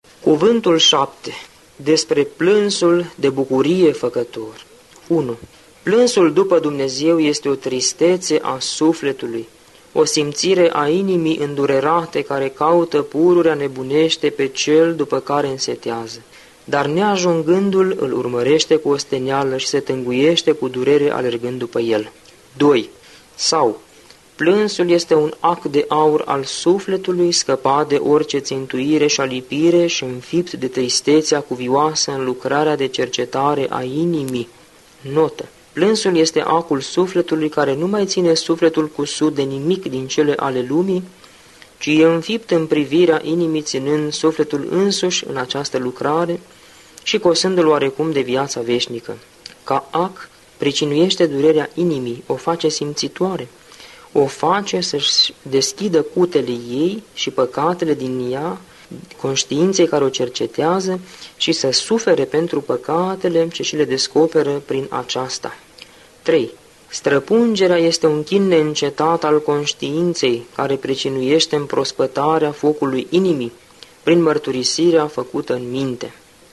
Cuvântul 7. Despre plânsul de bucurie făcător. 1. Plânsul după Dumnezeu este o tristețe a sufletului, o simțire a inimii îndurerate care caută pururea nebunește pe cel după care însetează, dar neajungându-l îl urmărește cu osteneală și se tânguiește cu durere alergând după el. 2. Sau, plânsul este un ac de aur al sufletului, scăpat de orice țintuire și alipire și înfipt de tristețea cuvioasă în lucrarea de cercetare a inimii. Notă. Plânsul este acul sufletului care nu mai ține sufletul cusut de nimic din cele ale lumii, ci e înfipt în privirea inimii ținând sufletul însuși în această lucrare și cosându-l oarecum de viața veșnică. Ca ac, pricinuiește durerea inimii, o face simțitoare, o face să-și deschidă cutele ei și păcatele din ea, conștiinței care o cercetează și să sufere pentru păcatele ce și le descoperă prin aceasta. 3. Străpungerea este un chin neîncetat al conștiinței care pricinuiește împrospătarea focului inimii prin mărturisirea făcută în minte.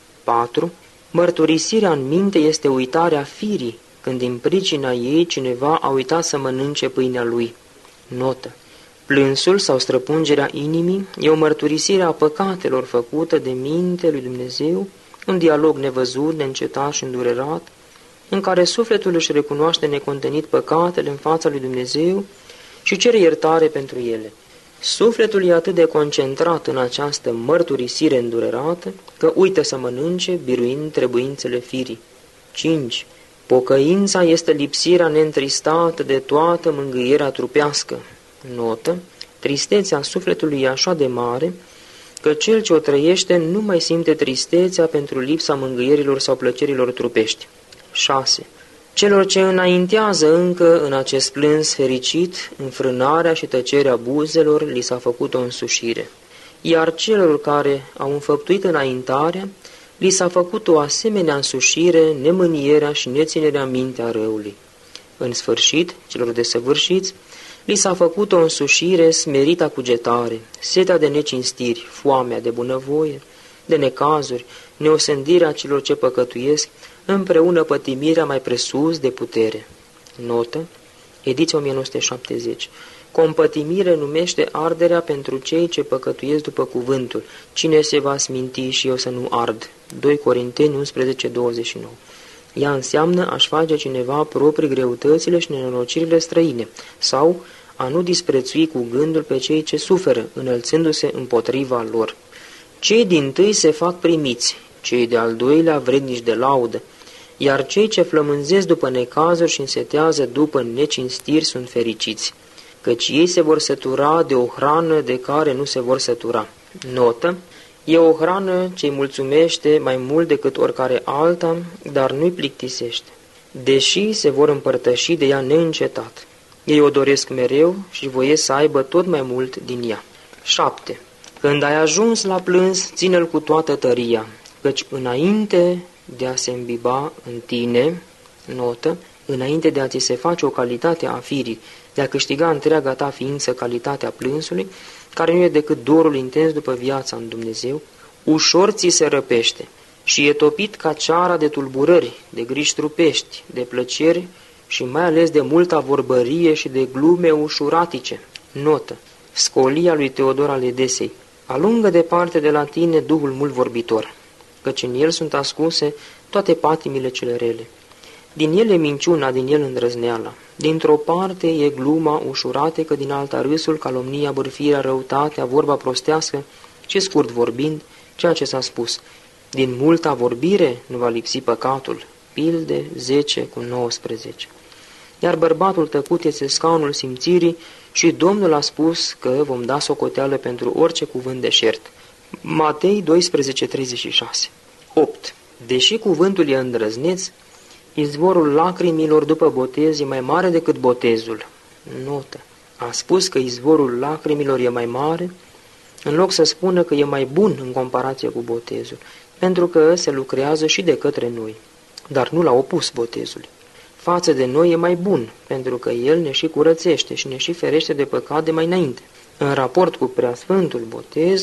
4. Mărturisirea în minte este uitarea firii, când din pricina ei cineva a uitat să mănânce pâinea lui. Notă. Plânsul sau străpungerea inimii e o mărturisire a păcatelor făcută de minte lui Dumnezeu, un dialog nevăzut, neîncetat și îndurerat, în care sufletul își recunoaște necontenit păcatele în fața lui Dumnezeu și cere iertare pentru ele. Sufletul e atât de concentrat în această mărturisire îndurerată că uită să mănânce, biruind trebuințele firii. 5. Pocăința este lipsirea neîntristată de toată mângâierea trupească. Notă. Tristețea sufletului e așa de mare că cel ce o trăiește nu mai simte tristețea pentru lipsa mângâierilor sau plăcerilor trupești. 6. Celor ce înaintează încă în acest plâns fericit, înfrânarea și tăcerea buzelor li s-a făcut o însușire, iar celor care au înfăptuit înaintarea, li s-a făcut o asemenea însușire, nemânierea și neținerea mintea răului. În sfârșit, celor desăvârșiți, li s-a făcut o însușire, smerita cugetare, setea de necinstiri, foamea de bunăvoie, de necazuri, neosândirea celor ce păcătuiesc, împreună pătimirea mai presus de putere. Notă. Ediția 1970. Compătimire numește arderea pentru cei ce păcătuiesc după cuvântul. Cine se va sminti și eu să nu ard? 2 Corinteni 11:29. Ea înseamnă a-și face cineva proprii greutățile și nenorocirile străine, sau a nu disprețui cu gândul pe cei ce suferă, înălțându-se împotriva lor. Cei dintâi se fac primiți, cei de-al doilea vrednici de laudă, iar cei ce flămânzesc după necazuri și însetează după necinstiri sunt fericiți, căci ei se vor sătura de o hrană de care nu se vor sătura. Notă. E o hrană ce-i mulțumește mai mult decât oricare alta, dar nu-i plictisește, deși se vor împărtăși de ea neîncetat. Ei o doresc mereu și voiesc să aibă tot mai mult din ea. 7. Când ai ajuns la plâns, ține-l cu toată tăria, căci înainte de a se îmbiba în tine, notă, înainte de a ți se face o calitate a firii, de a câștiga întreaga ta ființă calitatea plânsului, care nu e decât dorul intens după viața în Dumnezeu, ușor ți se răpește și e topit ca ceara de tulburări, de griji trupești, de plăceri și mai ales de multa vorbărie și de glume ușuratice. Notă. Scolia lui Teodor al Edesei. Alungă departe de la tine duhul mult vorbitor, căci în el sunt ascunse toate patimile cele rele. Din el e minciuna, din el îndrăzneala. Dintr-o parte e gluma ușuratecă, din alta râsul, calomnia, bârfirea, răutatea, vorba prostească și scurt vorbind, ceea ce s-a spus. Din multa vorbire nu va lipsi păcatul. Pilde 10:19. Iar bărbatul tăcut este scaunul simțirii și Domnul a spus că vom da socoteală pentru orice cuvânt deșert. Matei 12:36. 8. Deși cuvântul e îndrăzneț, izvorul lacrimilor după botez e mai mare decât botezul. Notă. A spus că izvorul lacrimilor e mai mare, în loc să spună că e mai bun în comparație cu botezul, pentru că se lucrează și de către noi, dar nu l-a opus botezului. Față de noi e mai bun, pentru că el ne și curățește și ne și ferește de păcat de mai înainte. În raport cu preasfântul botez,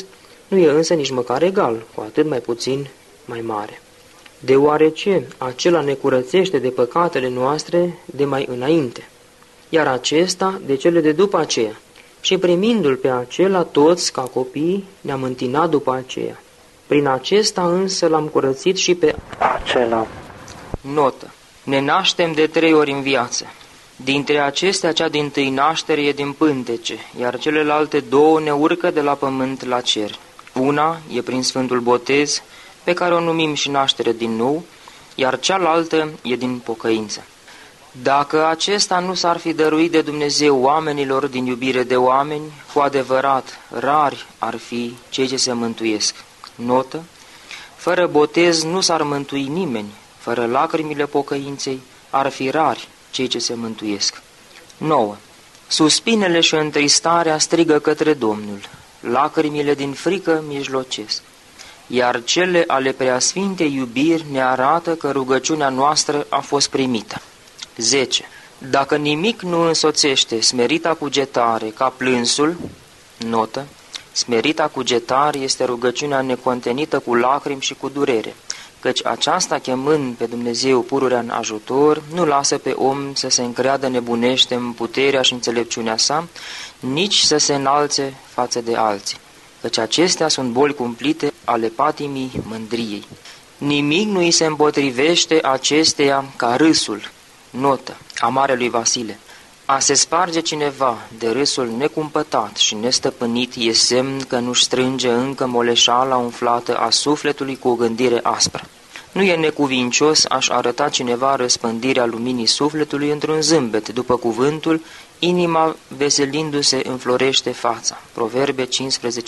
nu e însă nici măcar egal, cu atât mai puțin mai mare. Deoarece acela ne curățește de păcatele noastre de mai înainte, iar acesta de cele de după aceea, și primindu-l pe acela toți ca copii ne-am întinat după aceea. Prin acesta însă l-am curățit și pe acela. Notă. Ne naștem de 3 ori în viață. Dintre acestea, cea dintâi naștere e din pântece, iar celelalte 2 ne urcă de la pământ la cer. Una e prin Sfântul Botez, pe care o numim și naștere din nou, iar cealaltă e din pocăință. Dacă acesta nu s-ar fi dăruit de Dumnezeu oamenilor din iubire de oameni, cu adevărat, rari ar fi cei ce se mântuiesc. Notă. Fără botez nu s-ar mântui nimeni, fără lacrimile pocăinței ar fi rari cei ce se mântuiesc. 9. Suspinele și întristarea strigă către Domnul, lacrimile din frică mijlocesc, iar cele ale preasfintei iubiri ne arată că rugăciunea noastră a fost primită. 10. Dacă nimic nu însoțește smerita cugetare ca plânsul, notă, smerita cugetare este rugăciunea necontenită cu lacrimi și cu durere, căci aceasta, chemând pe Dumnezeu pururea în ajutor, nu lasă pe om să se încreadă nebunește în puterea și înțelepciunea sa, nici să se înalțe față de alții, căci acestea sunt boli cumplite ale patimii mândriei. Nimic nu îi se împotrivește acesteia ca râsul, notă, a Marelui Vasile. A se sparge cineva de râsul necumpătat și nestăpânit e semn că nu-și strânge încă moleșala umflată a sufletului cu o gândire aspră. Nu e necuvincios aș arăta cineva răspândirea luminii sufletului într-un zâmbet, după cuvântul, inima veselindu-se înflorește fața. Proverbe 15:13.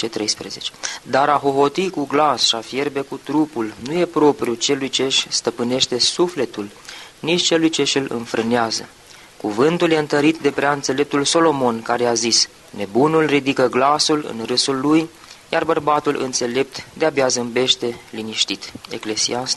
Dar a hohoti cu glas și a fierbe cu trupul nu e propriu celui ce își stăpânește sufletul, nici celui ce îl înfrânează. Cuvântul e întărit de prea înțeleptul Solomon, care a zis, nebunul ridică glasul în râsul lui, iar bărbatul înțelept de-abia zâmbește liniștit. Eclesiast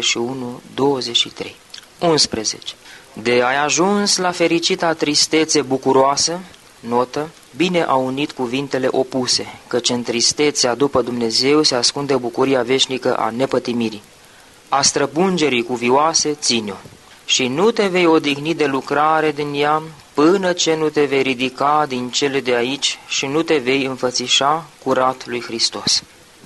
21:23. 11. De ai ajuns la fericita tristețe bucuroasă, notă, bine au unit cuvintele opuse, căci în tristețea după Dumnezeu se ascunde bucuria veșnică a nepătimirii. A străpungerii cuvioase ține-o. Și nu te vei odihni de lucrare din ea până ce nu te vei ridica din cele de aici și nu te vei înfățișa curat lui Hristos.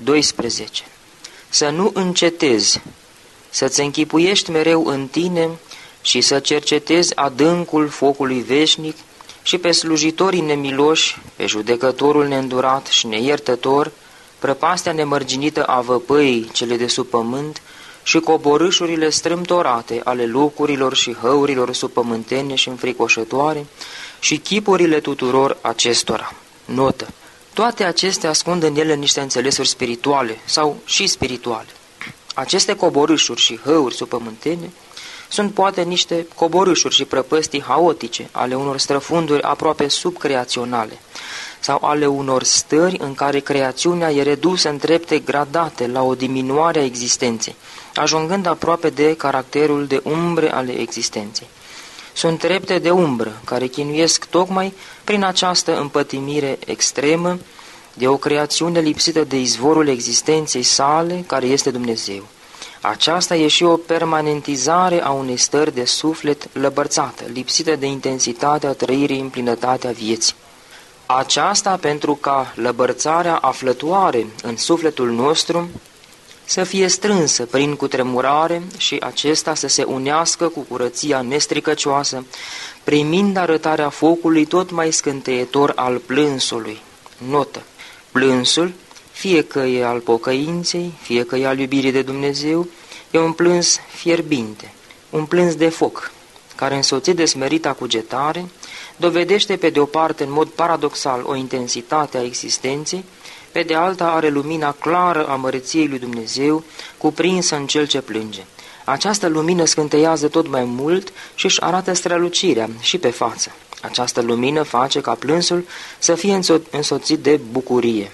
12. Să nu încetezi, să-ți închipuiești mereu în tine și să cercetezi adâncul focului veșnic și pe slujitorii nemiloși, pe judecătorul neîndurat și neiertător, prăpastia nemărginită a văpăii cele de sub pământ, și coborâșurile strâmtorate ale locurilor și hăurilor subpământene și înfricoșătoare și chipurile tuturor acestora. Notă. Toate acestea ascund în ele niște înțelesuri spirituale sau și spirituale. Aceste coborâșuri și hăuri subpământene sunt poate niște coborâșuri și prăpăstii haotice ale unor străfunduri aproape subcreaționale sau ale unor stări în care creațiunea e redusă în trepte gradate la o diminuare a existenței, ajungând aproape de caracterul de umbre ale existenței. Sunt trepte de umbră care chinuiesc tocmai prin această împătimire extremă de o creațiune lipsită de izvorul existenței sale, care este Dumnezeu. Aceasta e și o permanentizare a unei stări de suflet lăbărțată, lipsită de intensitatea trăirii în plinătatea vieții. Aceasta pentru ca lăbărțarea aflătoare în sufletul nostru să fie strânsă prin cutremurare și acesta să se unească cu curăția nestricăcioasă, primind arătarea focului tot mai scânteietor al plânsului. Notă. Plânsul, fie că e al pocăinței, fie că e al iubirii de Dumnezeu, e un plâns fierbinte, un plâns de foc, care însoțit de smerita cugetare, dovedește pe de o parte în mod paradoxal o intensitate a existenței, pe de alta are lumina clară a măreției lui Dumnezeu, cuprinsă în cel ce plânge. Această lumină scânteiază tot mai mult și își arată strălucirea și pe față. Această lumină face ca plânsul să fie însoțit de bucurie.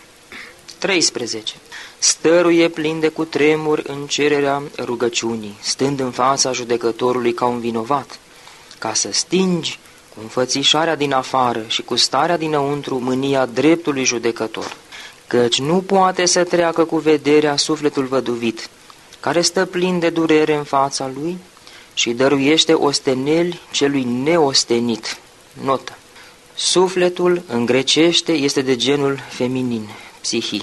13. Stăruie plin de cutremur în cererea rugăciunii, stând în fața judecătorului ca un vinovat, ca să stingi cu înfățișarea din afară și cu starea dinăuntru mânia dreptului judecător. căci nu poate să treacă cu vederea sufletul văduvit, care stă plin de durere în fața lui și dăruiește osteneli celui neostenit. Notă. Sufletul, în grecește, este de genul feminin, psihi.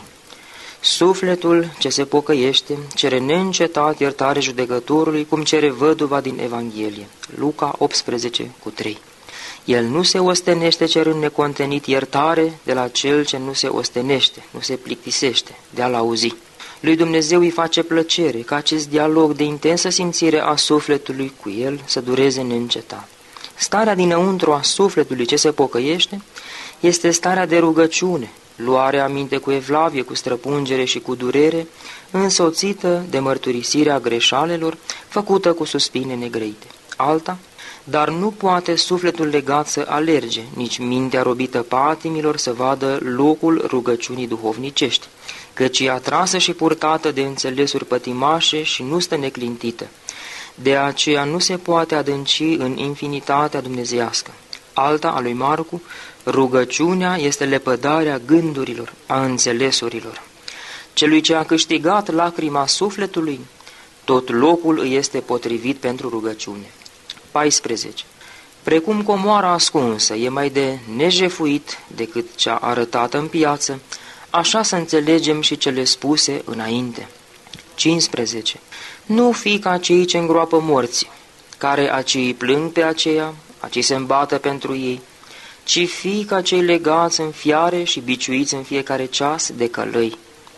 Sufletul ce se pocăiește cere neîncetat iertare judecătorului, cum cere văduva din Evanghelie. Luca 18:3. El nu se ostenește cerând necontenit iertare de la cel ce nu se ostenește, nu se plictisește de a-l auzi. Lui Dumnezeu îi face plăcere ca acest dialog de intensă simțire a sufletului cu el să dureze neîncetat. Starea dinăuntru a sufletului ce se pocăiește este starea de rugăciune, luarea aminte cu evlavie, cu străpungere și cu durere, însoțită de mărturisirea greșalelor, făcută cu suspine negrăite. Alta, dar nu poate sufletul legat să alerge, nici mintea robită patimilor să vadă locul rugăciunii duhovnicești, căci e atrasă și purtată de înțelesuri pătimașe și nu stă neclintită. De aceea nu se poate adânci în infinitatea dumnezeiască. Alta, a lui Marcu, rugăciunea este lepădarea gândurilor, a înțelesurilor. Celui ce a câștigat lacrima sufletului, tot locul îi este potrivit pentru rugăciune. 14. Precum comoara ascunsă e mai de nejefuit decât cea arătată în piață, așa să înțelegem și cele spuse înainte. 15. Nu fi ca cei ce îngroapă morții, care aci îi plâng pe aceea, aci se îmbată pentru ei, ci fi ca cei legați în fiare și biciuiți în fiecare ceas de călăi.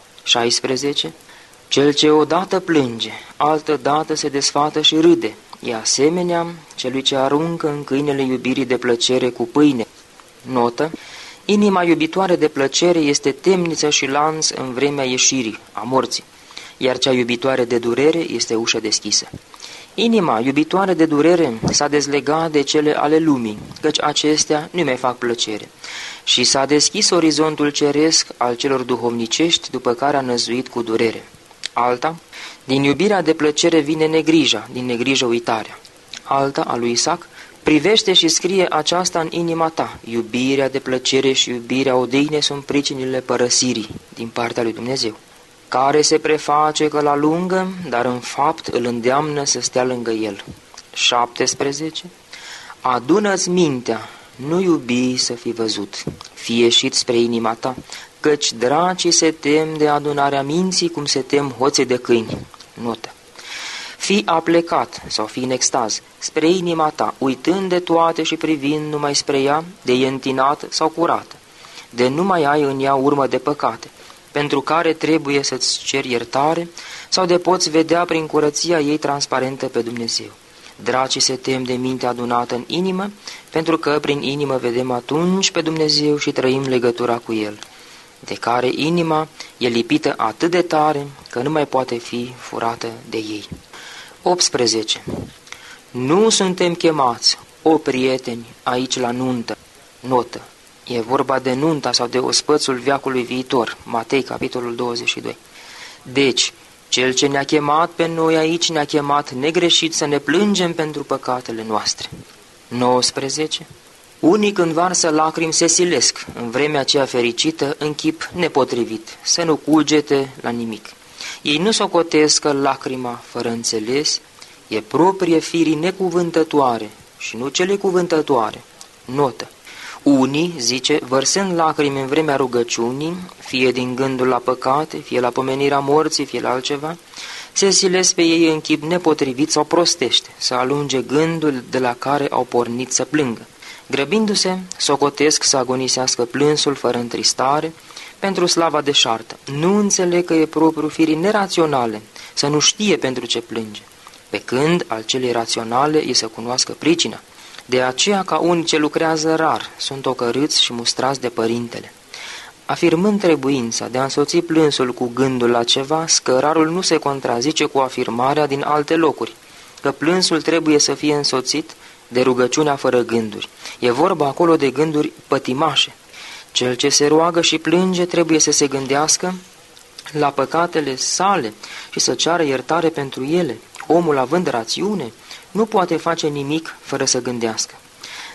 16. Cel ce odată plânge, altă dată se desfată și râde, e asemenea celui ce aruncă în câinele iubirii de plăcere cu pâine. Notă. Inima iubitoare de plăcere este temniță și lanț în vremea ieșirii, a morții, iar cea iubitoare de durere este ușă deschisă. Inima iubitoare de durere s-a dezlegat de cele ale lumii, căci acestea nu mai fac plăcere, și s-a deschis orizontul ceresc al celor duhovnicești după care a năzuit cu durere. Alta, din iubirea de plăcere vine negrija, din negrijă uitarea. Alta, a lui Isaac, privește și scrie aceasta în inima ta. Iubirea de plăcere și iubirea odihnei sunt pricinile părăsirii din partea lui Dumnezeu, care se preface că la lungă, dar în fapt îl îndeamnă să stea lângă el. 17. Adună-ți mintea, nu iubi să fi văzut, fie ieșit spre inima ta, căci dracii se tem de adunarea minții cum se tem hoții de câini. Notă. Fii aplecat sau fii în extaz spre inima ta, uitând de toate și privind numai spre ea, de e întinată sau curată, de nu mai ai în ea urmă de păcate, pentru care trebuie să-ți ceri iertare, sau de poți vedea prin curăția ei transparentă pe Dumnezeu. Dracii se tem de mintea adunată în inimă, pentru că prin inimă vedem atunci pe Dumnezeu și trăim legătura cu El, de care inima e lipită atât de tare că nu mai poate fi furată de ei. 18. Nu suntem chemați, o prieteni, aici la nuntă. Notă. E vorba de nunta sau de ospățul veacului viitor. Matei, capitolul 22. Deci, cel ce ne-a chemat pe noi aici ne-a chemat negreșit să ne plângem pentru păcatele noastre. 19. Unii când varsă lacrimi se silesc, în vremea aceea fericită, în chip nepotrivit, să nu cugete la nimic. Ei nu socotesc că lacrima, fără înțeles, e proprie firii necuvântătoare și nu cele cuvântătoare. Notă. Unii, zice, vărsând lacrimi în vremea rugăciunii, fie din gândul la păcate, fie la pomenirea morții, fie la altceva, se silesc pe ei în chip nepotrivit sau prostește, să alunge gândul de la care au pornit să plângă. Grăbindu-se, socotesc să agonisească plânsul fără întristare, pentru slava deșartă. Nu înțeleg că e propriu firii neraționale, să nu știe pentru ce plânge, pe când al celei raționale e să cunoască pricina. De aceea, ca unii ce lucrează rar, sunt ocărâți și mustrați de părintele. Afirmând trebuința de a însoți plânsul cu gândul la ceva, scărarul nu se contrazice cu afirmarea din alte locuri, că plânsul trebuie să fie însoțit de rugăciunea fără gânduri. E vorba acolo de gânduri pătimașe. Cel ce se roagă și plânge trebuie să se gândească la păcatele sale și să ceară iertare pentru ele. Omul, având rațiune, nu poate face nimic fără să gândească.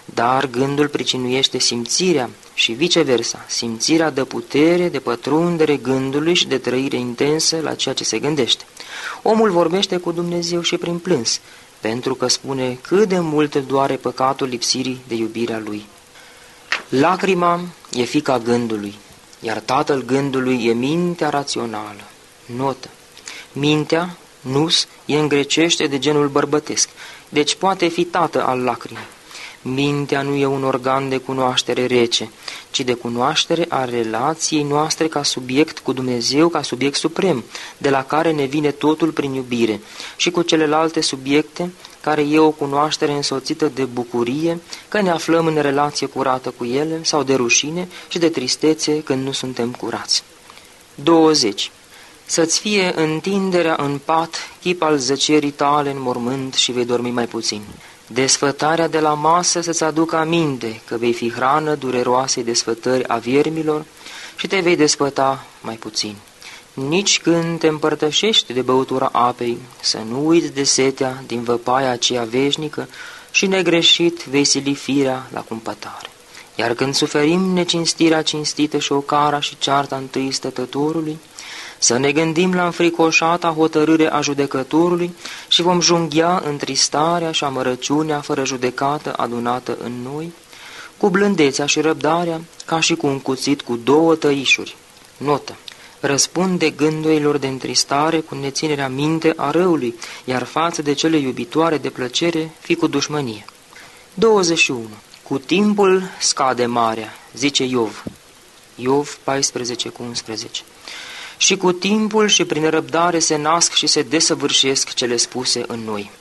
dar gândul pricinuiește simțirea și viceversa. Simțirea dă putere de pătrundere gândului și de trăire intensă la ceea ce se gândește. Omul vorbește cu Dumnezeu și prin plâns, pentru că spune cât de mult îl doare păcatul lipsirii de iubirea lui. Lacrima e fiica gândului, iar tatăl gândului e mintea rațională. Notă. Mintea, nous, e în grecește de genul bărbătesc, deci poate fi tată al lacrimii. Mintea nu e un organ de cunoaștere rece, ci de cunoaștere a relației noastre ca subiect cu Dumnezeu, ca subiect suprem, de la care ne vine totul prin iubire, și cu celelalte subiecte, care e o cunoaștere însoțită de bucurie, că ne aflăm în relație curată cu ele, sau de rușine și de tristețe când nu suntem curați. 20. Să-ți fie întinderea în pat, chip al zăcerii tale în mormânt și vei dormi mai puțin. Desfătarea de la masă să-ți aducă aminte că vei fi hrană dureroasei desfătări a viermilor și te vei desfăta mai puțin. Nici când te împărtășești de băutura apei, să nu uiți de setea din văpaia aceea veșnică și negreșit vei sili firea la cumpătare. Iar când suferim necinstirea cinstită și ocara și cearta întâi stătătorului, să ne gândim la înfricoșata hotărâre a judecătorului și vom junghia întristarea și amărăciunea fără judecată adunată în noi, cu blândețea și răbdarea, ca și cu un cuțit cu 2 tăișuri. Notă. Răspunde gândurilor de întristare cu neținerea minte a răului, iar față de cele iubitoare de plăcere, fi cu dușmănie. 21. Cu timpul scade marea, zice Iov. Iov 14:11. Și cu timpul și prin răbdare se nasc și se desăvârșesc cele spuse în noi.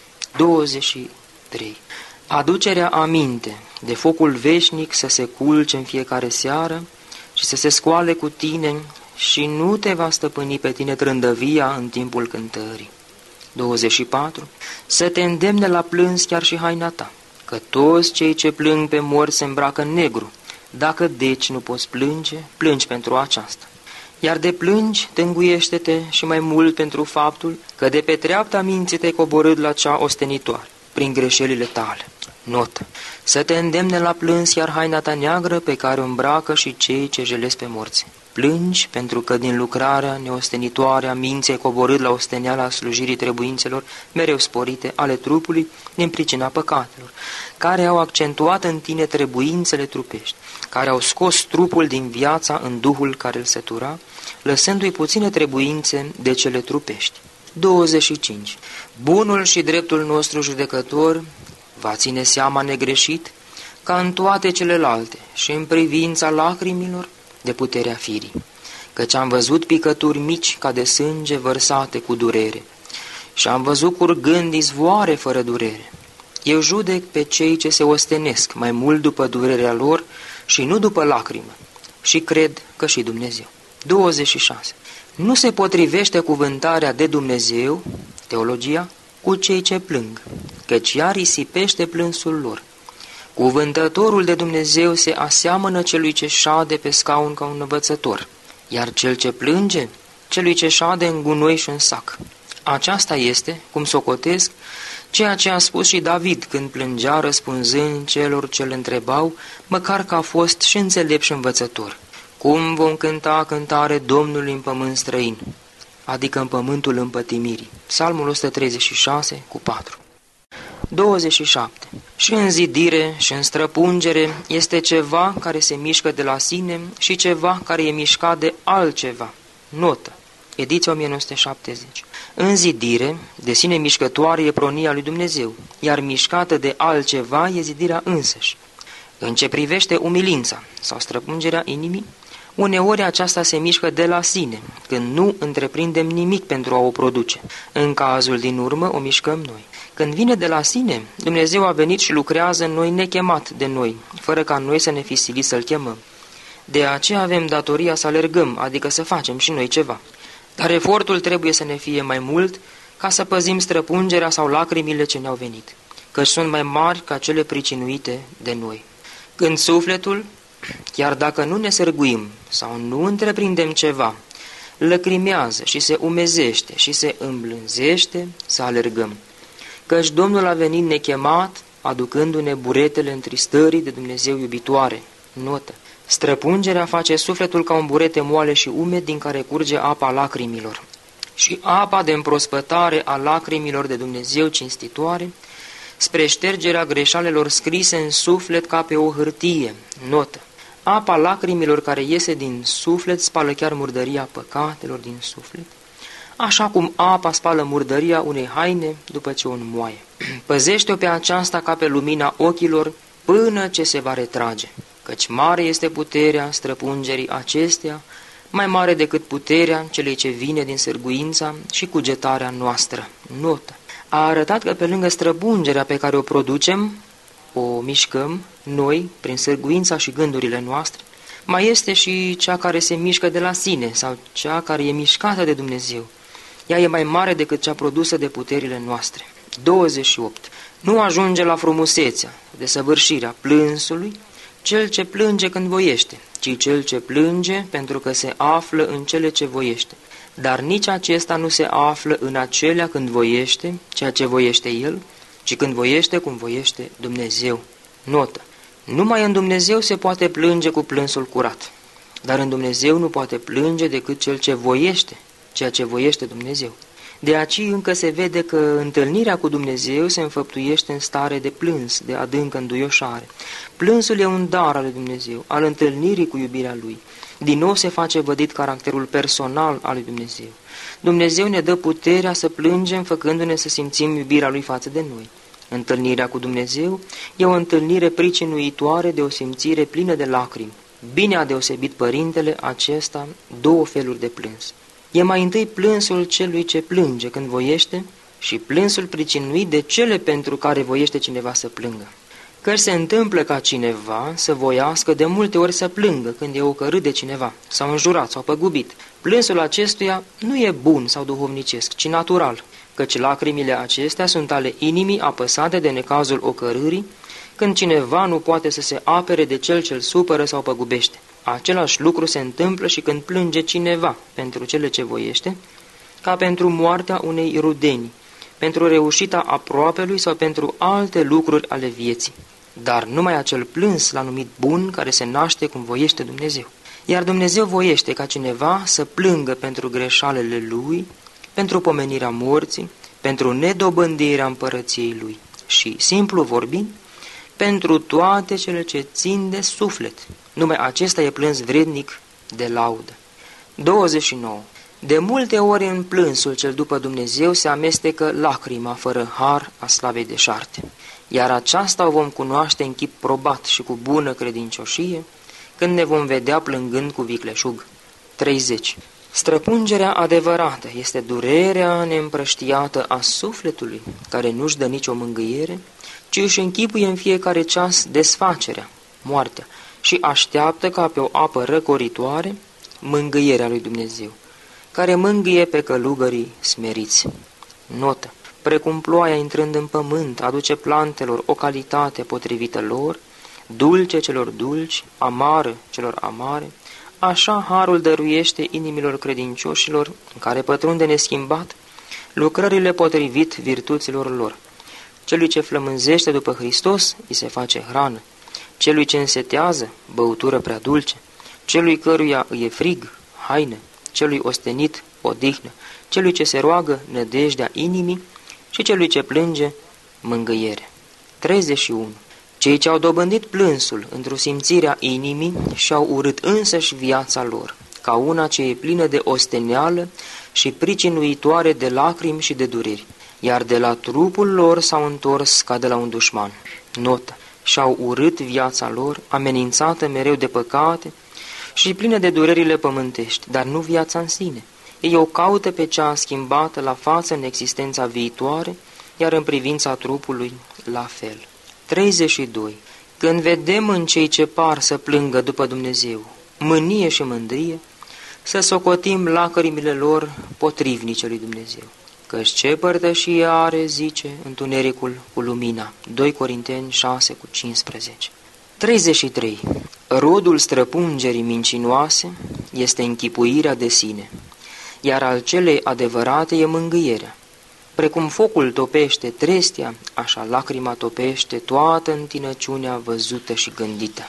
23. Aducerea aminte de focul veșnic să se culce în fiecare seară și să se scoale cu tine și nu te va stăpâni pe tine trândăvia în timpul cântării. 24. Să te îndemne la plâns chiar și haina ta, că toți cei ce plâng pe morți se îmbracă în negru. Dacă deci nu poți plânge, plângi pentru aceasta. Iar de plângi, tânguiește-te și mai mult pentru faptul că de pe treapta minții te-ai coborât la cea ostenitoare, prin greșelile tale. Notă. Să te îndemne la plâns iar haina ta neagră pe care o îmbracă și cei ce jelesc pe morți. Plângi pentru că din lucrarea neostenitoare a minții ai coborât la osteneala slujirii trebuințelor mereu sporite ale trupului din pricina păcatelor, care au accentuat în tine trebuințele trupești, care au scos trupul din viața în duhul care îl sătura, lăsându-i puține trebuințe de cele trupești. 25. Bunul și dreptul nostru judecător va ține seama negreșit, ca în toate celelalte și în privința lacrimilor, de puterea firii, căci am văzut picături mici ca de sânge vărsate cu durere și am văzut curgând izvoare fără durere. Eu judec pe cei ce se ostenesc mai mult după durerea lor și nu după lacrimă și cred că și Dumnezeu. 26. Nu se potrivește cuvântarea de Dumnezeu, teologia, cu cei ce plâng, căci ea risipește plânsul lor. Cuvântătorul de Dumnezeu se aseamănă celui ce șade pe scaun ca un învățător, iar cel ce plânge, celui ce șade în gunoi și în sac. Aceasta este, cum socotesc, ceea ce a spus și David când plângea răspunzând celor ce îl întrebau, măcar că a fost și înțelept și învățător. Cum vom cânta cântare Domnului în pământ străin, adică în pământul împătimirii. Psalmul 136:4. 27. Și în zidire și în străpungere este ceva care se mișcă de la sine și ceva care e mișcat de altceva. Notă. Ediția 1970. În zidire, de sine mișcătoare e pronia lui Dumnezeu, iar mișcată de altceva e zidirea însăși. În ce privește umilința sau străpungerea inimii, uneori aceasta se mișcă de la sine, când nu întreprindem nimic pentru a o produce. În cazul din urmă o mișcăm noi. Când vine de la sine, Dumnezeu a venit și lucrează în noi nechemat de noi, fără ca noi să ne fi silit să-L chemăm. De aceea avem datoria să alergăm, adică să facem și noi ceva. Dar efortul trebuie să ne fie mai mult ca să păzim străpungerea sau lacrimile ce ne-au venit, căci sunt mai mari ca cele pricinuite de noi. Când sufletul, chiar dacă nu ne sârguim sau nu întreprindem ceva, lăcrimează și se umezește și se îmblânzește, să alergăm. Căci Domnul a venit nechemat aducându-ne buretele întristării de Dumnezeu iubitoare. Notă. Străpungerea face sufletul ca un burete moale și umed din care curge apa lacrimilor. Și apa de împrospătare a lacrimilor de Dumnezeu cinstitoare, spre ștergerea greșalelor scrise în suflet ca pe o hârtie. Notă. Apa lacrimilor care iese din suflet spală chiar murdăria păcatelor din suflet, așa cum apa spală murdăria unei haine după ce o înmoaie. Păzește-o pe aceasta ca pe lumina ochilor până ce se va retrage, căci mare este puterea străpungerii acesteia, mai mare decât puterea celei ce vine din sârguința și cugetarea noastră. Notă. A arătat că pe lângă străpungerea pe care o producem, o mișcăm noi prin sârguința și gândurile noastre, mai este și cea care se mișcă de la sine sau cea care e mișcată de Dumnezeu. Ea e mai mare decât cea produsă de puterile noastre. 28. Nu ajunge la frumusețea, desăvârșirea plânsului, cel ce plânge când voiește, ci cel ce plânge pentru că se află în cele ce voiește. Dar nici acesta nu se află în acelea când voiește, ceea ce voiește el, ci când voiește cum voiește Dumnezeu. Notă. Numai în Dumnezeu se poate plânge cu plânsul curat, dar în Dumnezeu nu poate plânge decât cel ce voiește, ceea ce voiește Dumnezeu. De aici încă se vede că întâlnirea cu Dumnezeu se înfăptuiește în stare de plâns, de adâncă înduioșare. Plânsul e un dar al lui Dumnezeu, al întâlnirii cu iubirea Lui. Din nou se face vădit caracterul personal al lui Dumnezeu. Dumnezeu ne dă puterea să plângem, făcându-ne să simțim iubirea Lui față de noi. Întâlnirea cu Dumnezeu e o întâlnire pricinuitoare de o simțire plină de lacrimi. Bine a deosebit Părintele acesta două feluri de plâns. E mai întâi plânsul celui ce plânge când voiește și plânsul pricinuit de cele pentru care voiește cineva să plângă. Că se întâmplă ca cineva să voiască de multe ori să plângă când e ocărât de cineva, sau înjurat, sau păgubit. Plânsul acestuia nu e bun sau duhovnicesc, ci natural, căci lacrimile acestea sunt ale inimii apăsate de necazul ocărârii, când cineva nu poate să se apere de cel ce-l supără sau păgubește. Același lucru se întâmplă și când plânge cineva pentru cele ce voiește, ca pentru moartea unei rudenii, pentru reușita aproapelui sau pentru alte lucruri ale vieții. Dar numai acel plâns l-a numit bun care se naște cum voiește Dumnezeu. Iar Dumnezeu voiește ca cineva să plângă pentru greșalele lui, pentru pomenirea morții, pentru nedobândirea împărăției lui și, simplu vorbind, pentru toate cele ce țin de suflet. Numai acesta e plâns vrednic de laudă. 29. De multe ori în plânsul cel după Dumnezeu se amestecă lacrima fără har a slavei deșarte, iar aceasta o vom cunoaște în chip probat și cu bună credincioșie, când ne vom vedea plângând cu vicleșug. 30. Străpungerea adevărată este durerea neîmprăștiată a sufletului, care nu-și dă nicio mângâiere, ci își închipuie în fiecare ceas desfacerea, moartea, și așteaptă ca pe o apă răcoritoare mângâierea lui Dumnezeu, care mângâie pe călugării smeriți. Notă. Precum ploaia intrând în pământ aduce plantelor o calitate potrivită lor, dulce celor dulci, amară celor amare, așa harul dăruiește inimilor credincioșilor, în care pătrunde neschimbat, lucrările potrivit virtuților lor. Celui ce flămânzește după Hristos îi se face hrană, celui ce însetează, băutură prea dulce, celui căruia îi e frig, haină, celui ostenit, odihnă, celui ce se roagă, nădejdea inimii și celui ce plânge, mângâiere. 31. Cei ce au dobândit plânsul într-o simțirea inimii și-au urât însăși viața lor, ca una ce e plină de osteneală și pricinuitoare de lacrimi și de dureri, iar de la trupul lor s-au întors ca de la un dușman. Notă. Și-au urât viața lor, amenințată mereu de păcate și plină de durerile pământești, dar nu viața în sine. Ei o caută pe cea schimbată la față în existența viitoare, iar în privința trupului la fel. 32. Când vedem în cei ce par să plângă după Dumnezeu mânie și mândrie, să socotim lacrimile lor potrivnice lui Dumnezeu. Căci ce părtășie are, zice, întunericul cu lumina. 2 Corinteni 6:15. 33. Rodul străpungerii mincinoase este închipuirea de sine, iar al celei adevărate e mângâierea. Precum focul topește trestia, așa lacrima topește toată întinăciunea văzută și gândită.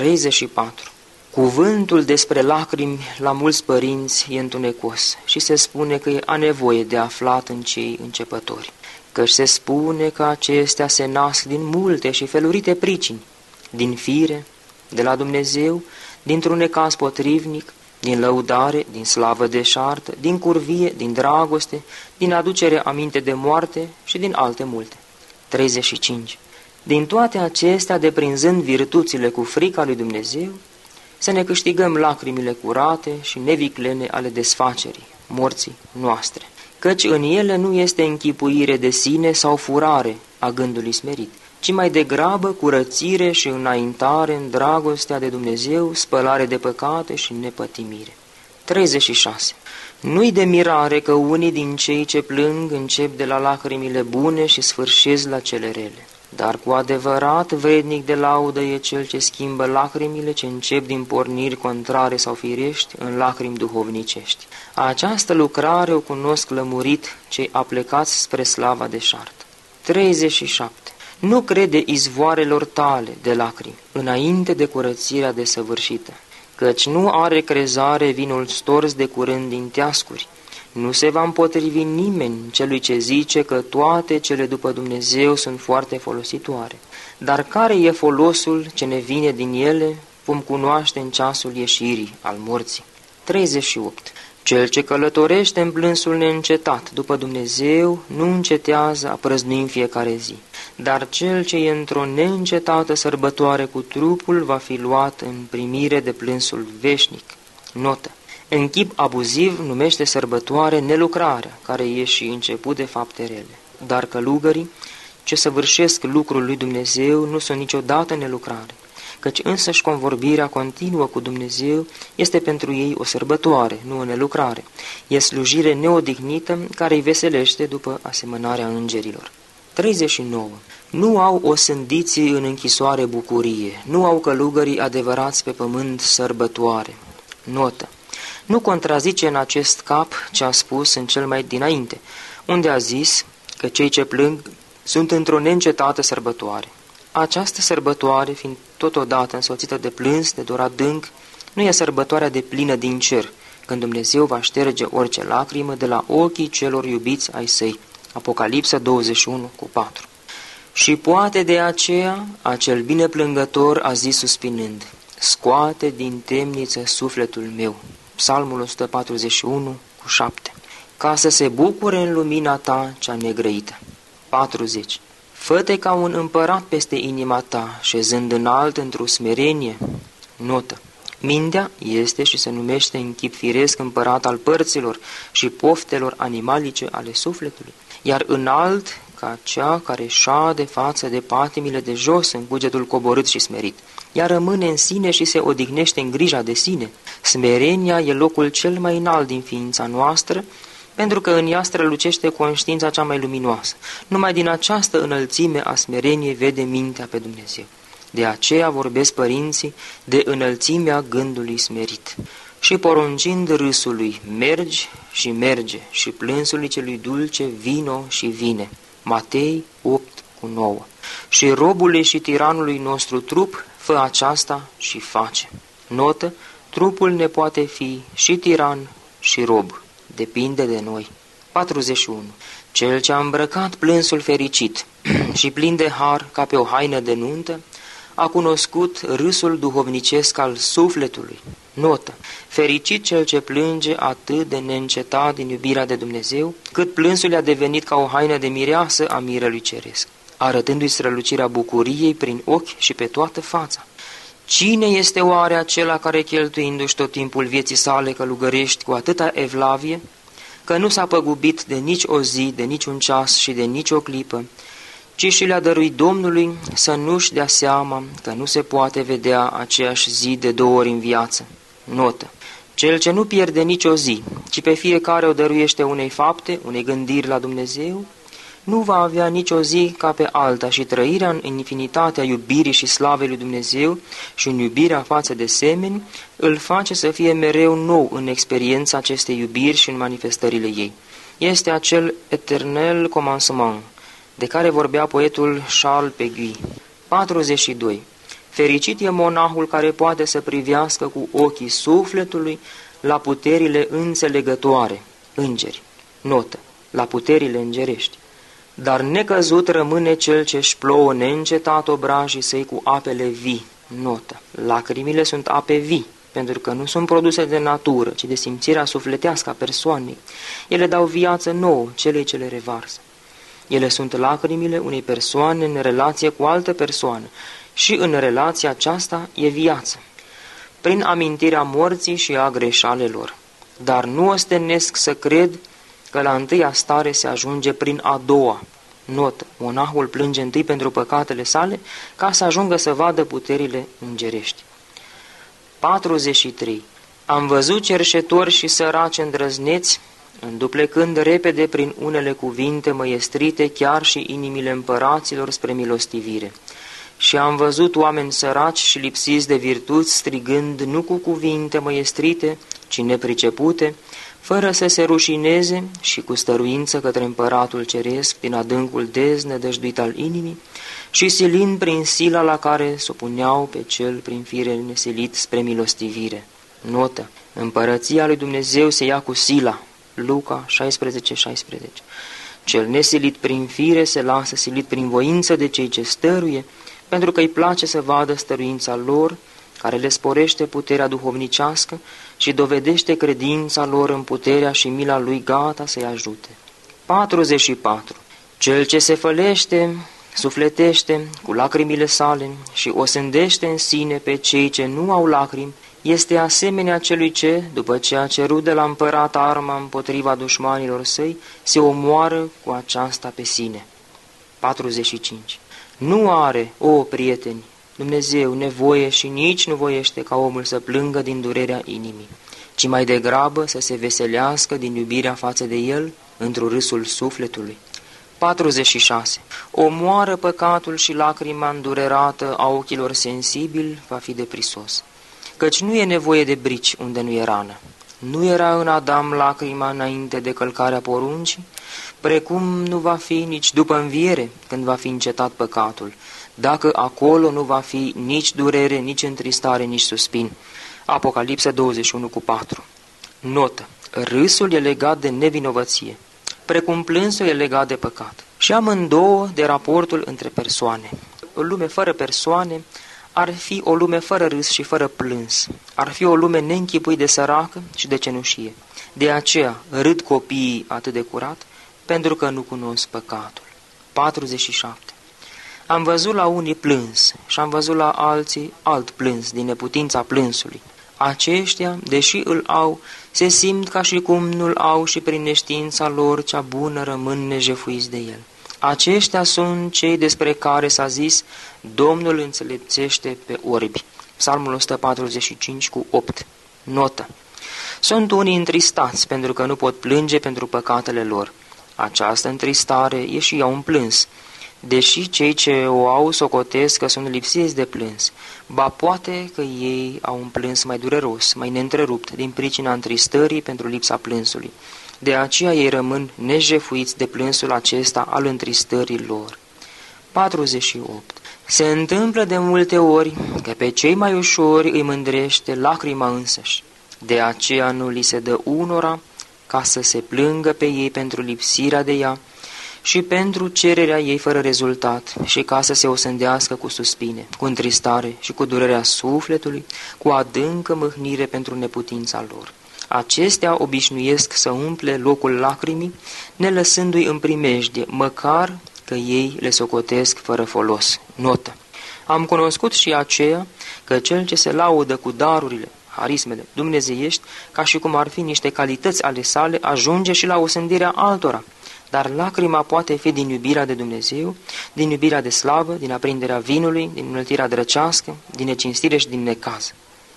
34. Cuvântul despre lacrimi la mulți părinți e întunecos și se spune că e a nevoie de aflat în cei începători, căci se spune că acestea se nasc din multe și felurite pricini, din fire, de la Dumnezeu, dintr-un necaz potrivnic, din lăudare, din slavă deșartă, din curvie, din dragoste, din aducere aminte de moarte și din alte multe. 35. Din toate acestea, deprinzând virtuțile cu frica lui Dumnezeu, să ne câștigăm lacrimile curate și neviclene ale desfacerii, morții noastre, căci în ele nu este închipuire de sine sau furare a gândului smerit, ci mai degrabă curățire și înaintare în dragostea de Dumnezeu, spălare de păcate și nepătimire. 36. Nu-i de mirare că unii din cei ce plâng încep de la lacrimile bune și sfârșesc la cele rele. Dar cu adevărat vrednic de laudă e cel ce schimbă lacrimile ce încep din porniri contrare sau firești în lacrimi duhovnicești. Această lucrare o cunosc lămurit cei aplecați spre slava deșartă. 37. Nu crede izvoarelor tale de lacrimi, înainte de curățirea desăvârșită, căci nu are crezare vinul stors de curând din teascuri. Nu se va împotrivi nimeni celui ce zice că toate cele după Dumnezeu sunt foarte folositoare. Dar care e folosul ce ne vine din ele, vom cunoaște în ceasul ieșirii al morții. 38. Cel ce călătorește în plânsul neîncetat după Dumnezeu nu încetează a prăznui în fiecare zi. Dar cel ce e într-o neîncetată sărbătoare cu trupul va fi luat în primire de plânsul veșnic. Notă. În chip abuziv numește sărbătoare nelucrarea, care e și început de fapte rele. Dar călugării ce săvârșesc lucrul lui Dumnezeu nu sunt niciodată nelucrare, căci însăși convorbirea continuă cu Dumnezeu este pentru ei o sărbătoare, nu o nelucrare. E slujire neodihnită care îi veselește după asemănarea îngerilor. 39. Nu au osândiții în închisoare bucurie, nu au călugării adevărați pe pământ sărbătoare. Notă. Nu contrazice în acest cap ce a spus în cel mai dinainte, unde a zis că cei ce plâng sunt într-o neîncetată sărbătoare. Această sărbătoare, fiind totodată însoțită de plâns, de dor adânc, nu e sărbătoarea de plină din cer, când Dumnezeu va șterge orice lacrimă de la ochii celor iubiți ai săi. Apocalipsa 21:4. Și poate de aceea acel bineplângător a zis suspinând, scoate din temniță sufletul meu. Psalmul 141:7. Ca să se bucure în lumina ta cea negrăită. 40. Fă-te ca un împărat peste inima ta, șezând înalt într-o smerenie. Notă. Mintea este și se numește în chip firesc împărat al părților și poftelor animalice ale sufletului, iar înalt ca cea care șade față de patimile de jos în cugetul coborât și smerit. Ea rămâne în sine și se odihnește în grija de sine. Smerenia e locul cel mai înalt din ființa noastră, pentru că în ea strălucește conștiința cea mai luminoasă. Numai din această înălțime a smereniei vede mintea pe Dumnezeu. De aceea vorbesc părinții de înălțimea gândului smerit. Și poruncind râsului, mergi și merge, și plânsului celui dulce, vino și vine. Matei 8:9. Și robului și tiranului nostru trup, fă aceasta și face. Notă, trupul ne poate fi și tiran și rob. Depinde de noi. 41. Cel ce a îmbrăcat plânsul fericit și plin de har ca pe o haină de nuntă, a cunoscut râsul duhovnicesc al sufletului. Notă. Fericit cel ce plânge atât de neîncetat din iubirea de Dumnezeu, cât plânsul a devenit ca o haină de mireasă a mirelui ceresc, arătându-i strălucirea bucuriei prin ochi și pe toată fața. Cine este oare acela care, cheltuindu-și tot timpul vieții sale călugărești cu atâta evlavie, că nu s-a păgubit de nici o zi, de nici un ceas și de nici o clipă, ci și le-a dăruit Domnului să nu-și dea seama că nu se poate vedea aceeași zi de 2 ori în viață? Notă. Cel ce nu pierde nici o zi, ci pe fiecare o dăruiește unei fapte, unei gândiri la Dumnezeu, nu va avea nicio zi ca pe alta și trăirea în infinitatea iubirii și slavei lui Dumnezeu și în iubirea față de semeni îl face să fie mereu nou în experiența acestei iubiri și în manifestările ei. Este acel eternel commencement de care vorbea poetul Charles Péguy. 42. Fericit e monahul care poate să privească cu ochii sufletului la puterile înțelegătoare, îngeri. Notă: la puterile îngerești. Dar necăzut rămâne cel ce-și plouă neîncetat obrajii săi cu apele vii. Notă: lacrimile sunt ape vii, pentru că nu sunt produse de natură, ci de simțirea sufletească a persoanei. Ele dau viață nouă celei ce le revarsă. Ele sunt lacrimile unei persoane în relație cu altă persoană și în relația aceasta e viață, prin amintirea morții și a greșalelor. Dar nu ostenesc să cred că la întâia stare se ajunge prin a doua. Notă: monahul plânge întâi pentru păcatele sale ca să ajungă să vadă puterile îngerești. 43. Am văzut cerșetori și săraci îndrăzneți, înduplecând repede prin unele cuvinte măiestrite chiar și inimile împăraților spre milostivire. Și am văzut oameni săraci și lipsiți de virtuți strigând nu cu cuvinte măiestrite, ci nepricepute, fără să se rușineze și cu stăruință către împăratul ceresc din adâncul deznădăjduit al inimii și silind prin sila la care s-o puneau pe cel prin fire nesilit spre milostivire. Notă: împărăția lui Dumnezeu se ia cu sila. Luca 16:16. Cel nesilit prin fire se lasă silit prin voință de cei ce stăruie, pentru că îi place să vadă stăruința lor, care le sporește puterea duhovnicească și dovedește credința lor în puterea și mila lui gata să-i ajute. 44. Cel ce se fălește, sufletește cu lacrimile sale și osândește în sine pe cei ce nu au lacrimi, este asemenea celui ce, după ce a cerut de la împărat arma împotriva dușmanilor săi, se omoară cu aceasta pe sine. 45. Nu are, prieteni, Dumnezeu nevoie și nici nu voiește ca omul să plângă din durerea inimii, ci mai degrabă să se veselească din iubirea față de el într-un râsul sufletului. 46. Omoară păcatul și lacrima îndurerată a ochilor sensibili va fi de prisos, căci nu e nevoie de brici unde nu e rană. Nu era în Adam lacrima înainte de călcarea poruncii, precum nu va fi nici după înviere, când va fi încetat păcatul, dacă acolo nu va fi nici durere, nici întristare, nici suspin. Apocalipsa 21:4. Notă: râsul e legat de nevinovăție, precum plânsul e legat de păcat. Și amândouă de raportul între persoane. O lume fără persoane ar fi o lume fără râs și fără plâns. Ar fi o lume neînchipui de săracă și de cenușie. De aceea râd copiii atât de curat, pentru că nu cunosc păcatul. 47. Am văzut la unii plâns și am văzut la alții alt plâns din neputința plânsului. Aceștia, deși îl au, se simt ca și cum nu-l au și prin neștiința lor cea bună rămân nejefuiți de el. Aceștia sunt cei despre care s-a zis, Domnul înțelepțește pe orbi. Psalmul 145:8. Notă: sunt unii întristați pentru că nu pot plânge pentru păcatele lor. Această întristare e și ea un plâns, deși cei ce o au socotesc că sunt lipsiți de plâns, ba poate că ei au un plâns mai dureros, mai neîntrerupt, din pricina întristării pentru lipsa plânsului. De aceea ei rămân nejefuiți de plânsul acesta al întristării lor. 48. Se întâmplă de multe ori că pe cei mai ușori îi mândrește lacrima însăși. De aceea nu li se dă unora ca să se plângă pe ei pentru lipsirea de ea și pentru cererea ei fără rezultat și ca să se osândească cu suspine, cu întristare și cu durerea sufletului, cu adâncă mâhnire pentru neputința lor. Acestea obișnuiesc să umple locul lacrimii, nelăsându-i în primejdie, măcar că ei le socotesc fără folos. Notă: am cunoscut și aceea că cel ce se laudă cu darurile, harismele dumnezeiești, ca și cum ar fi niște calități ale sale, ajunge și la osândirea altora, dar lacrima poate fi din iubirea de Dumnezeu, din iubirea de slavă, din aprinderea vinului, din înălțirea drăcească, din necinstire și din necaz.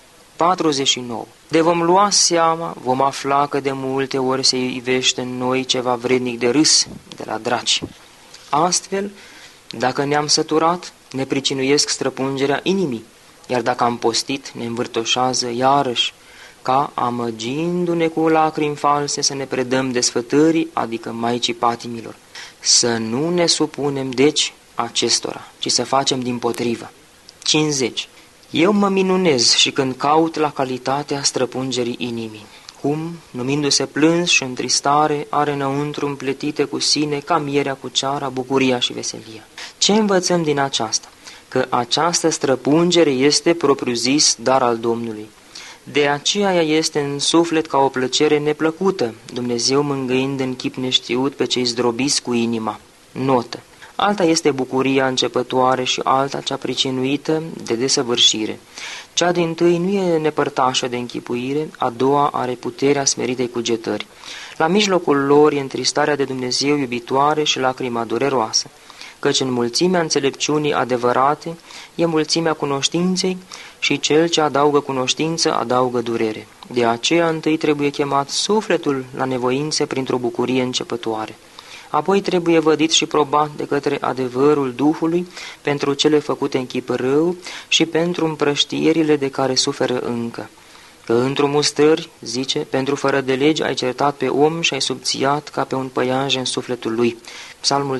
49. De vom lua seama, vom afla că de multe ori se ivește în noi ceva vrednic de râs de la draci. Astfel, dacă ne-am săturat, ne pricinuiesc străpungerea inimii, iar dacă am postit, ne învârtoșează iarăși, ca, amăgindu-ne cu lacrimi false, să ne predăm desfătării, adică Maicii Patimilor. Să nu ne supunem, deci, acestora, ci să facem dimpotrivă. 50. Eu mă minunez și când caut la calitatea străpungerii inimii, cum, numindu-se plâns și întristare, are înăuntru împletite cu sine ca mierea cu ceara, bucuria și veselia. Ce învățăm din aceasta? Că această străpungere este propriu-zis dar al Domnului. De aceea ea este în suflet ca o plăcere neplăcută, Dumnezeu mângâind în chip neștiut pe cei zdrobiți cu inima. Notă. Alta este bucuria începătoare și alta cea pricinuită de desăvârșire. Cea dintâi nu e nepărtașă de închipuire, a doua are puterea smeritei cugetări. La mijlocul lor e întristarea de Dumnezeu iubitoare și lacrima dureroasă, căci în mulțimea înțelepciunii adevărate e mulțimea cunoștinței și cel ce adaugă cunoștință adaugă durere. De aceea întâi trebuie chemat sufletul la nevoințe printr-o bucurie începătoare. Apoi trebuie vădit și probat de către adevărul Duhului pentru cele făcute în chip rău și pentru împrăștierile de care suferă încă. Că într-o mustrări, zice, pentru fără de legi ai certat pe om și ai subțiat ca pe un păianjen în sufletul lui. Psalmul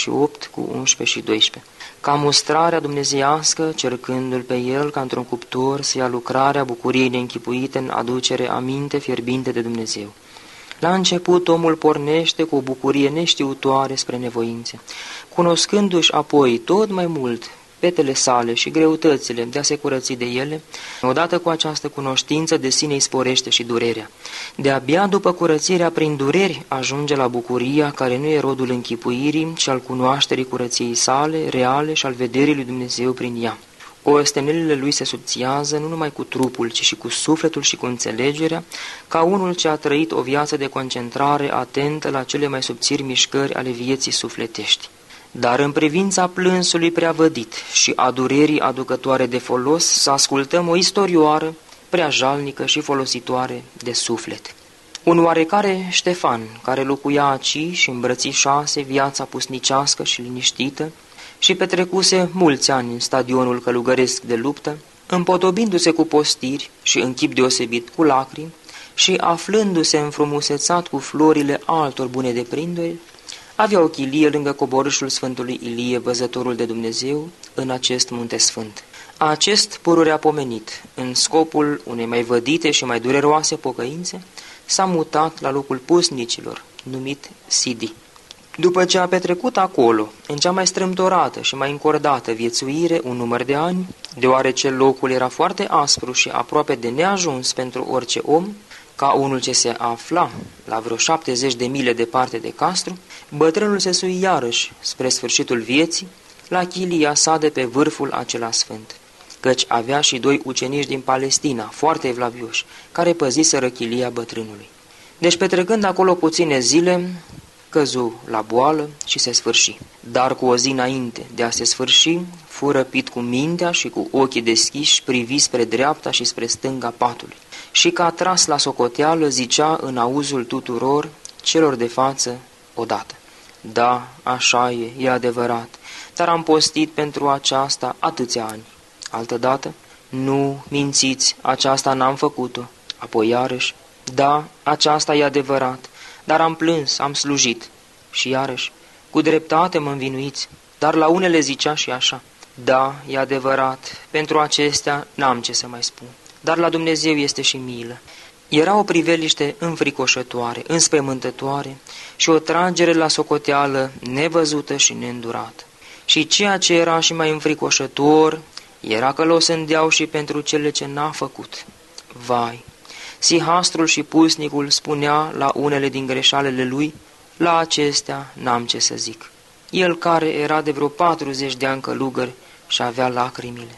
38 cu 11 și 12. Ca mustrarea dumnezeiască, cercându-l pe el ca într-un cuptor să ia lucrarea bucuriei neînchipuite în aducere aminte fierbinte de Dumnezeu. La început omul pornește cu o bucurie neștiutoare spre nevoințe, cunoscându-și apoi tot mai mult petele sale și greutățile de a se curăți de ele, odată cu această cunoștință de sine îi sporește și durerea. De-abia după curățirea prin dureri ajunge la bucuria care nu e rodul închipuirii, ci al cunoașterii curăției sale, reale și al vederii lui Dumnezeu prin ea. Ostenelile lui se subțiază nu numai cu trupul, ci și cu sufletul și cu înțelegerea, ca unul ce a trăit o viață de concentrare atentă la cele mai subțiri mișcări ale vieții sufletești. Dar în privința plânsului prea vădit și a durerii aducătoare de folos, să ascultăm o istorioară prea jalnică și folositoare de suflet. Un oarecare Ștefan, care locuia aci și îmbrățișase viața pusnicească și liniștită, și petrecuse mulți ani în stadionul călugăresc de luptă, împodobindu-se cu postiri și în chip deosebit cu lacrimi și aflându-se înfrumusețat cu florile altor bune deprinderi, avea o chilie lângă coborâșul Sfântului Ilie, văzătorul de Dumnezeu, în acest munte sfânt. Acest pururea pomenit, în scopul unei mai vădite și mai dureroase pocăințe, s-a mutat la locul pusnicilor, numit Sidi. După ce a petrecut acolo, în cea mai strâmtorată și mai încordată viețuire, un număr de ani, deoarece locul era foarte aspru și aproape de neajuns pentru orice om, ca unul ce se afla la vreo 70 de mile departe de castru, bătrânul se sui iarăși, spre sfârșitul vieții, la chilia sa de pe vârful acela sfânt, căci avea și 2 ucenici din Palestina, foarte evlavioși, care păziseră chilia bătrânului. Deci, petrecând acolo puține zile, căzu la boală și se sfârși. Dar cu o zi înainte de a se sfârși, fu răpit cu mintea și cu ochii deschiși, privi spre dreapta și spre stânga patului. Și ca tras la socoteală, zicea în auzul tuturor celor de față odată: da, așa e adevărat, dar am postit pentru aceasta atâția ani. Altădată: nu, mințiți, aceasta n-am făcut-o. Apoi iarăși: da, aceasta e adevărat, dar am plâns, am slujit. Și iarăși: cu dreptate mă învinuiți, dar la unele zicea și așa: da, e adevărat, pentru acestea n-am ce să mai spun, dar la Dumnezeu este și milă. Era o priveliște înfricoșătoare, înspăimântătoare și o tragere la socoteală nevăzută și neîndurată. Și ceea ce era și mai înfricoșător era că l-o sândeau și pentru cele ce n-a făcut. Vai! Sihastrul și pusnicul spunea la unele din greșalele lui: la acestea n-am ce să zic. El care era de vreo 40 de ani călugăr și avea lacrimile.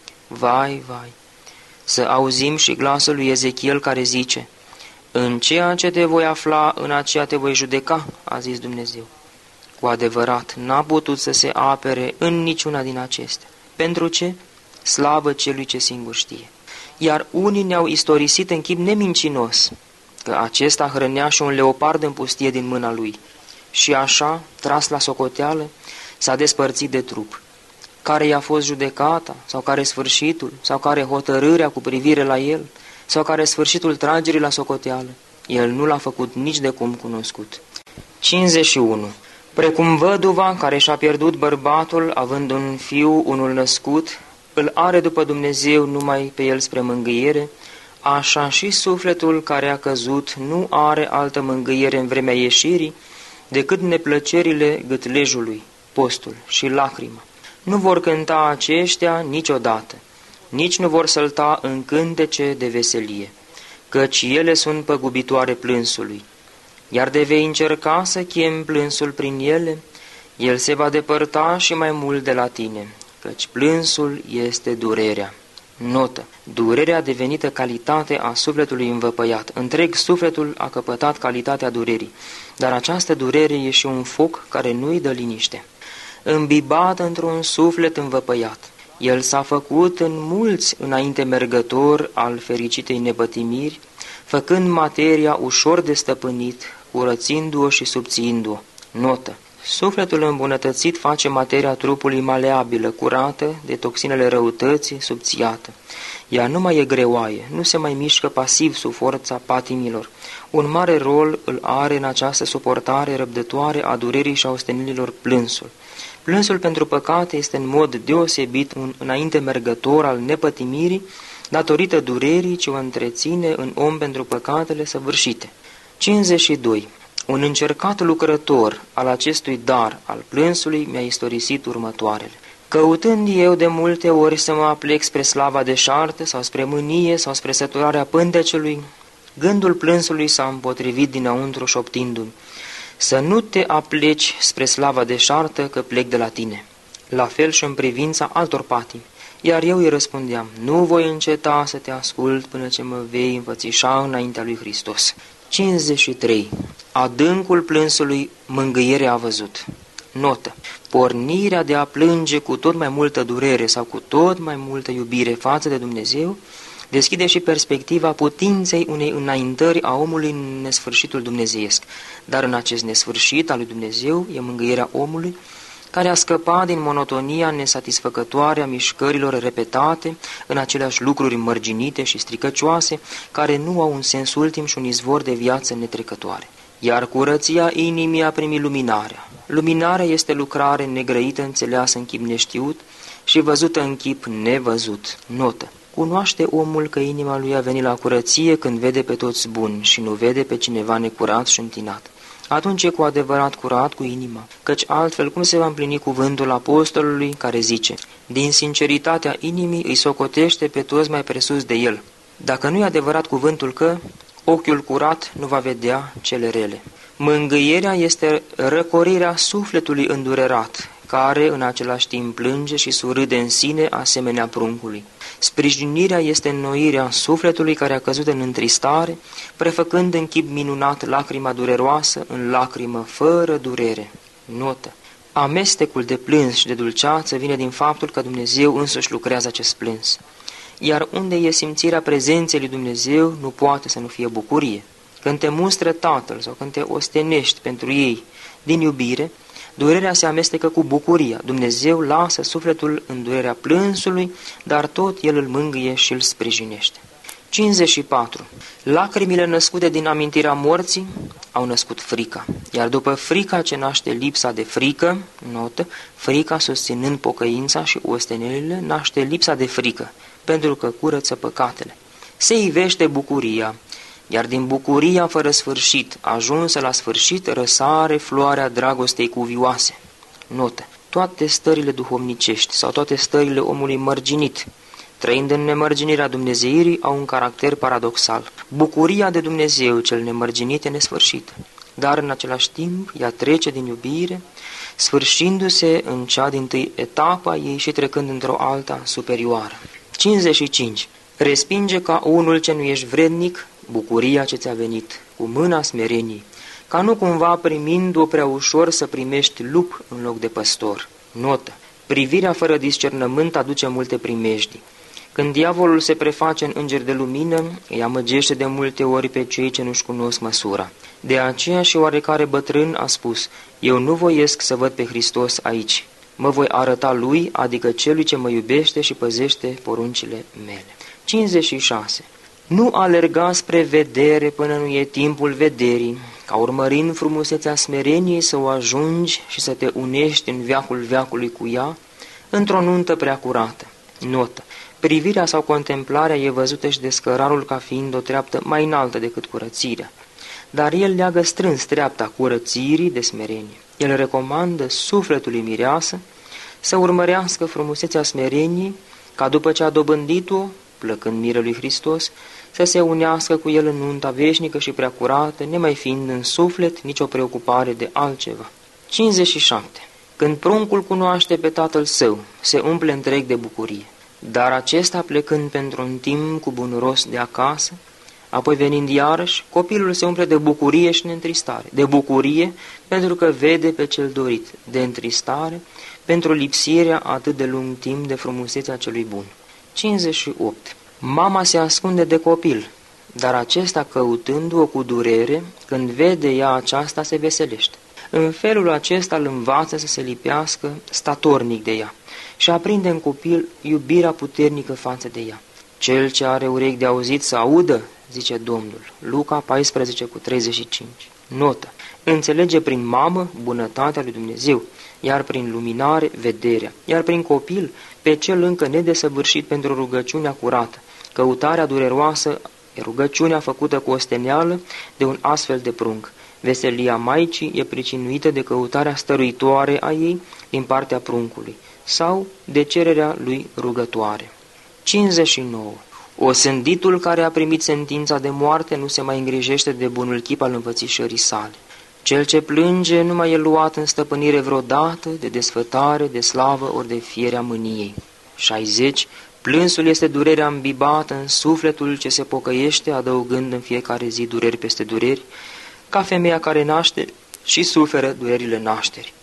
Vai, vai! Să auzim și glasul lui Ezechiel care zice: în ceea ce te voi afla, în aceea te voi judeca, a zis Dumnezeu. Cu adevărat, n-a putut să se apere în niciuna din acestea. Pentru ce? Slavă celui ce singur știe. Iar unii ne-au istorisit în chip nemincinos că acesta hrănea și un leopard în pustie din mâna lui. și așa, tras la socoteală, s-a despărțit de trup. Care i-a fost judecata, sau care sfârșitul, sau care hotărârea cu privire la el, sau care sfârșitul tragerii la socoteală? El nu l-a făcut nici de cum cunoscut. 51. Precum văduva care și-a pierdut bărbatul, având un fiu, unul născut, îl are după Dumnezeu numai pe el spre mângâiere, așa și sufletul care a căzut nu are altă mângâiere în vremea ieșirii decât neplăcerile gâtlejului, postul și lacrima. Nu vor cânta aceștia niciodată, nici nu vor sălta în cântece de veselie, căci ele sunt păgubitoare plânsului. Iar de vei încerca să chem plânsul prin ele, el se va depărta și mai mult de la tine, căci plânsul este durerea. Notă. Durerea devenită calitate a sufletului învăpăiat. Întreg sufletul a căpătat calitatea durerii, dar această durere e și un foc care nu-i dă liniște. Îmbibat într-un suflet învăpăiat, el s-a făcut în mulți înainte mergător al fericitei nepătimiri, făcând materia ușor de stăpânit, curățindu-o și subțiindu-o. Notă. Sufletul îmbunătățit face materia trupului maleabilă, curată de toxinele răutății, subțiată. Ea nu mai e greoaie, nu se mai mișcă pasiv sub forța patimilor. Un mare rol îl are în această suportare răbdătoare a durerii și a ostenilor plânsul. Plânsul pentru păcate este în mod deosebit un înainte mergător al nepătimirii, datorită durerii ce o întreține în om pentru păcatele săvârșite. 52. Un încercat lucrător al acestui dar al plânsului mi-a istorisit următoarele. Căutând eu de multe ori să mă aplec spre slava deșartă sau spre mânie sau spre săturarea pântecelui, gândul plânsului s-a împotrivit dinăuntru șoptindu-mi: să nu te apleci spre slava deșartă, că plec de la tine. La fel și în privința altor patimi. Iar eu îi răspundeam: nu voi înceta să te ascult până ce mă vei înfățișa înaintea lui Hristos. 53. Adâncul plânsului mângâiere a văzut. Notă. Pornirea de a plânge cu tot mai multă durere sau cu tot mai multă iubire față de Dumnezeu deschide și perspectiva putinței unei înaintări a omului în nesfârșitul dumnezeiesc. Dar în acest nesfârșit al lui Dumnezeu e mângâierea omului care a scăpat din monotonia nesatisfăcătoare a mișcărilor repetate în aceleași lucruri mărginite și stricăcioase, care nu au un sens ultim și un izvor de viață netrecătoare. Iar curăția inimii a primit luminarea. Luminarea este lucrare negrăită, înțeleasă în chip neștiut și văzută în chip nevăzut. Notă. Cunoaște omul că inima lui a venit la curăție când vede pe toți buni și nu vede pe cineva necurat și întinat. Atunci e cu adevărat curat cu inima, căci altfel cum se va împlini cuvântul apostolului care zice: din sinceritatea inimii îi socotește pe toți mai presus de el. Dacă nu e adevărat cuvântul că ochiul curat nu va vedea cele rele. Mângâierea este răcorirea sufletului îndurerat, care în același timp plânge și surâde în sine asemenea pruncului. Sprijinirea este înnoirea sufletului care a căzut în întristare, prefăcând în chip minunat lacrima dureroasă în lacrimă fără durere. Notă. Amestecul de plâns și de dulceață vine din faptul că Dumnezeu însuși lucrează acest plâns. Iar unde e simțirea prezenței lui Dumnezeu, nu poate să nu fie bucurie. Când te mustră Tatăl sau când te ostenești pentru ei din iubire, durerea se amestecă cu bucuria. Dumnezeu lasă sufletul în durerea plânsului, dar tot El îl mângâie și îl sprijinește. 54. Lacrimile născute din amintirea morții au născut frica, iar după frica ce naște lipsa de frică, notă, frica susținând pocăința și ostenelile naște lipsa de frică, pentru că curăță păcatele. Se ivește bucuria, iar din bucuria fără sfârșit, ajunsă la sfârșit, răsare floarea dragostei cuvioase. Notă. Toate stările duhovnicești sau toate stările omului mărginit, trăind în nemărginirea dumnezeirii, au un caracter paradoxal. Bucuria de Dumnezeu cel nemărginit e nesfârșită, dar în același timp ea trece din iubire, sfârșindu-se în cea dintâi etapa ei și trecând într-o alta superioară. 55. Respinge ca unul ce nu ești vrednic bucuria ce ți-a venit, cu mâna smereniei, ca nu cumva primind-o prea ușor să primești lup în loc de păstor. Notă. Privirea fără discernământ aduce multe primejdii. Când diavolul se preface în înger de lumină, îi amăgește de multe ori pe cei ce nu-și cunosc măsura. De aceea și oarecare bătrân a spus: eu nu voiesc să văd pe Hristos aici, mă voi arăta lui, adică celui ce mă iubește și păzește poruncile mele. 56. Nu alerga spre vedere până nu e timpul vederii, ca urmărind frumusețea smereniei să o ajungi și să te unești în veacul veacului cu ea, într-o nuntă prea curată. Notă. Privirea sau contemplarea e văzută și de scărarul ca fiind o treaptă mai înaltă decât curățirea, dar el leagă strâns treapta curățirii de smerenie. El recomandă sufletului mireasă să urmărească frumusețea smereniei, ca după ce a dobândit-o, plăcând mirelui Hristos, să se unească cu el în nunta veșnică și prea curată, nemai fiind în suflet nicio preocupare de altceva. 57. Când pruncul cunoaște pe tatăl său, se umple întreg de bucurie, dar acesta, plecând pentru un timp cu bun rost de acasă, apoi venind iarăși, copilul se umple de bucurie și neîntristare. De bucurie pentru că vede pe cel dorit, de întristare pentru lipsirea atât de lung timp de frumusețea celui bun. 58. Mama se ascunde de copil, dar acesta, căutându-o cu durere, când vede ea aceasta, se veselește. În felul acesta îl învață să se lipească statornic de ea și aprinde în copil iubirea puternică față de ea. Cel ce are urechi de auzit să audă, zice Domnul. Luca 14:35. Notă. Înțelege prin mamă bunătatea lui Dumnezeu, iar prin luminare vederea, iar prin copil pe cel încă nedesăvârșit pentru rugăciunea curată. Căutarea dureroasă e rugăciunea făcută cu osteneală de un astfel de prunc. Veselia maicii e pricinuită de căutarea stăruitoare a ei din partea pruncului sau de cererea lui rugătoare. 59. Osânditul care a primit sentința de moarte nu se mai îngrijește de bunul chip al învățișării sale. Cel ce plânge nu mai e luat în stăpânire vreodată de desfătare, de slavă ori de fierea mâniei. 60. Plânsul este durerea îmbibată în sufletul ce se pocăiește, adăugând în fiecare zi dureri peste dureri, ca femeia care naște și suferă durerile nașterii.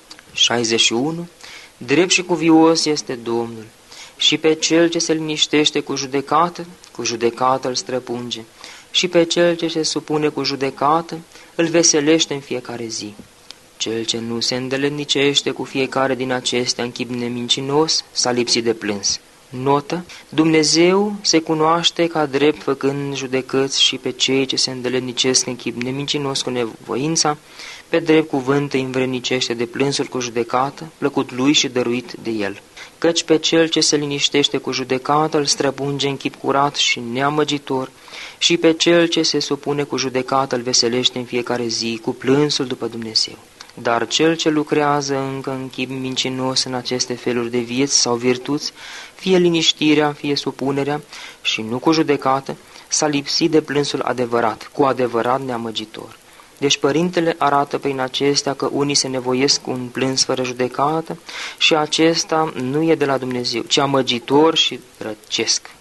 61. Drept și cuvios este Domnul, și pe cel ce se liniștește cu judecată îl străpunge, și pe cel ce se supune cu judecată îl veselește în fiecare zi. Cel ce nu se îndeletnicește cu fiecare din acestea în chip nemincinos s-a lipsit de plâns. Notă. Dumnezeu se cunoaște ca drept făcând judecăți și pe cei ce se îndeletnicesc în chip nemincinos cu nevoința, pe drept cuvânt îi învrednicește de plânsul cu judecată, plăcut lui și dăruit de el. Căci pe cel ce se liniștește cu judecată îl străpunge în chip curat și neamăgitor, și pe cel ce se supune cu judecată îl veselește în fiecare zi cu plânsul după Dumnezeu. Dar cel ce lucrează încă în chip mincinos în aceste feluri de vieți sau virtuți, fie liniștirea, fie supunerea, și nu cu judecată, s-a lipsit de plânsul adevărat, cu adevărat neamăgitor. Deci părintele arată prin acestea că unii se nevoiesc cu un plâns fără judecată și acesta nu e de la Dumnezeu, ci amăgitor și răcesc.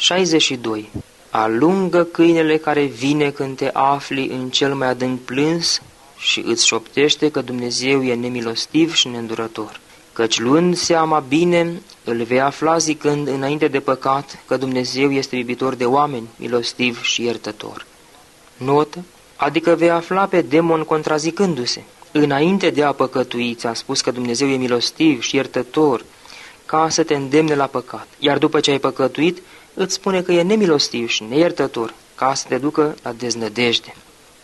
62. Alungă câinele care vine când te afli în cel mai adânc plâns și îți șoptește că Dumnezeu e nemilostiv și neîndurător. Căci luând seama bine, îl vei afla zicând înainte de păcat că Dumnezeu este iubitor de oameni, milostiv și iertător. Notă. Adică vei afla pe demon contrazicându-se. Înainte de a păcătui, ți-a spus că Dumnezeu e milostiv și iertător, ca să te îndemne la păcat. Iar după ce ai păcătuit, îți spune că e nemilostiv și neiertător, ca să te ducă la deznădejde.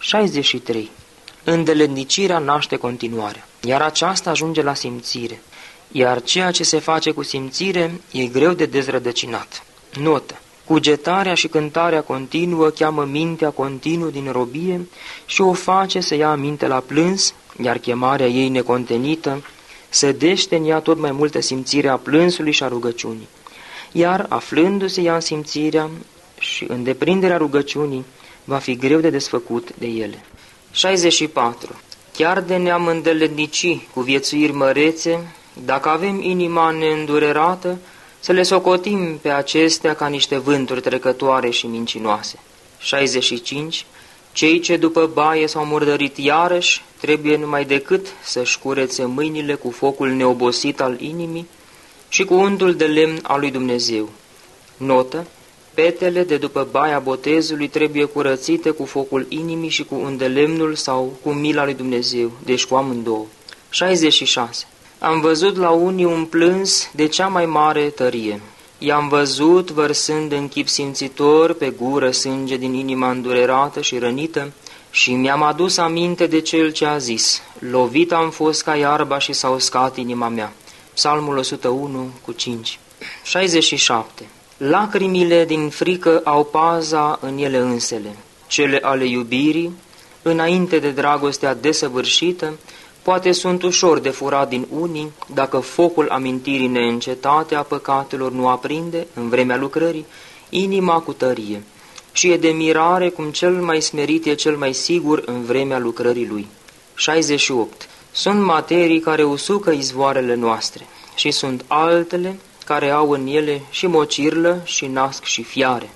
63. Îndeletnicirea naște continuarea, iar aceasta ajunge la simțire, iar ceea ce se face cu simțire e greu de dezrădăcinat. Notă. Cugetarea și cântarea continuă cheamă mintea continuu din robie și o face să ia aminte la plâns, iar chemarea ei necontenită sădește în ea tot mai multă simțire a plânsului și a rugăciunii. Iar, aflându-se ea în simțirea și în deprinderea rugăciunii, va fi greu de desfăcut de ele. 64. Chiar de ne-am îndeletnici cu viețuiri mărețe, dacă avem inima neîndurerată, să le socotim pe acestea ca niște vânturi trecătoare și mincinoase. 65. Cei ce după baie s-au murdărit iarăși, trebuie numai decât să-și curețe mâinile cu focul neobosit al inimii și cu undul de lemn al lui Dumnezeu. Notă: petele de după baia botezului trebuie curățite cu focul inimii și cu îndelemnul sau cu mila lui Dumnezeu, deci cu amândouă. 66. Am văzut la unii un plâns de cea mai mare tărie. I-am văzut vărsând în chip simțitor pe gură sânge din inima îndurerată și rănită și mi-am adus aminte de cel ce a zis: lovit am fost ca iarba și s-a uscat inima mea. Psalmul 101 cu 5. 67. Lacrimile din frică au paza în ele însele, cele ale iubirii, înainte de dragostea desăvârșită, poate sunt ușor de furat din unii, dacă focul amintirii neîncetate a păcatelor nu aprinde, în vremea lucrării, inima cu tărie, și e de mirare cum cel mai smerit e cel mai sigur în vremea lucrării lui. 68. Sunt materii care usucă izvoarele noastre și sunt altele care au în ele și mocirlă și nasc și fiare.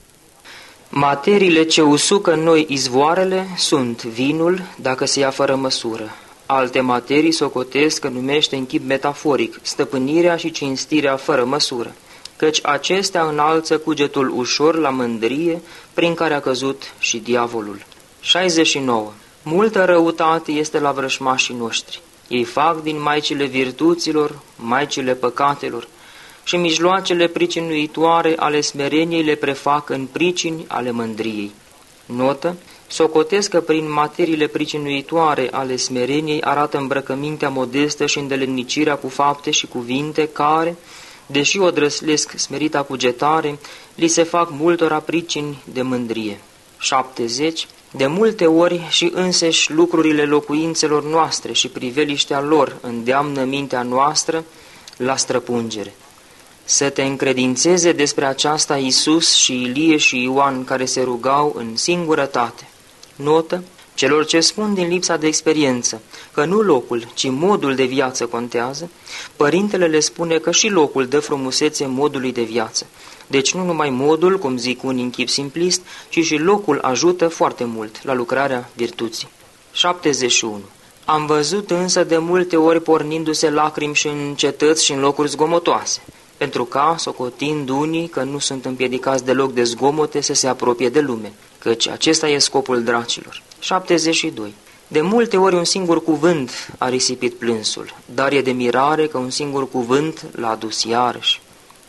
Materiile ce usucă în noi izvoarele sunt vinul, dacă se ia fără măsură. Alte materii socotesc că numește în chip metaforic stăpânirea și cinstirea fără măsură, căci acestea înalță cugetul ușor la mândrie, prin care a căzut și diavolul. 69. Multă răutate este la vrășmașii noștri. Ei fac din maicile virtuților, maicile păcatelor, și mijloacele pricinuitoare ale smereniei le prefac în pricini ale mândriei. Notă: socotesc că prin materiile pricinuitoare ale smereniei arată îmbrăcămintea modestă și îndeletnicirea cu fapte și cuvinte care, deși o drăslesc smerita cugetare, li se fac multora pricini de mândrie. 70. De multe ori și înseși lucrurile locuințelor noastre și priveliștea lor îndeamnă mintea noastră la străpungere. Să te încredințeze despre aceasta Iisus și Ilie și Ioan, care se rugau în singurătate. Notă: celor ce spun din lipsa de experiență că nu locul, ci modul de viață contează, părintele le spune că și locul dă frumusețe modului de viață. Deci nu numai modul, cum zic unii în chip simplist, ci și locul ajută foarte mult la lucrarea virtuții. 71. Am văzut însă de multe ori pornindu-se lacrimi și în cetăți și în locuri zgomotoase, pentru ca, socotind unii că nu sunt împiedicați deloc de zgomote, să se apropie de lume, căci acesta e scopul dracilor. 72. De multe ori un singur cuvânt a risipit plânsul, dar e de mirare că un singur cuvânt l-a adus iarăși.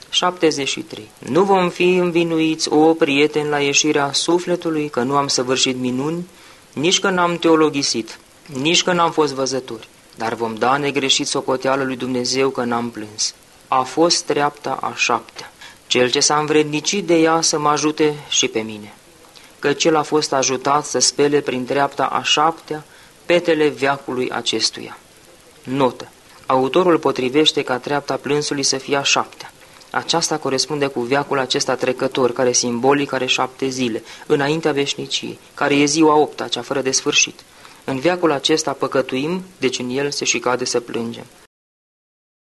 73. Nu vom fi învinuiți, o prieteni, la ieșirea sufletului, că nu am săvârșit minuni, nici că n-am teologisit, nici că n-am fost văzători, dar vom da negreșit socoteală lui Dumnezeu că n-am plâns. A fost treapta a 7-a. Cel ce s-a învrednicit de ea să mă ajute și pe mine, căci el a fost ajutat să spele prin treapta a 7-a petele veacului acestuia. Notă: autorul potrivește ca treapta plânsului să fie a 7-a. Aceasta corespunde cu veacul acesta trecător, care simbolic are 7 zile, înaintea veșniciei, care e ziua 8-a, cea fără de sfârșit. În veacul acesta păcătuim, deci în el se și cade să plângem.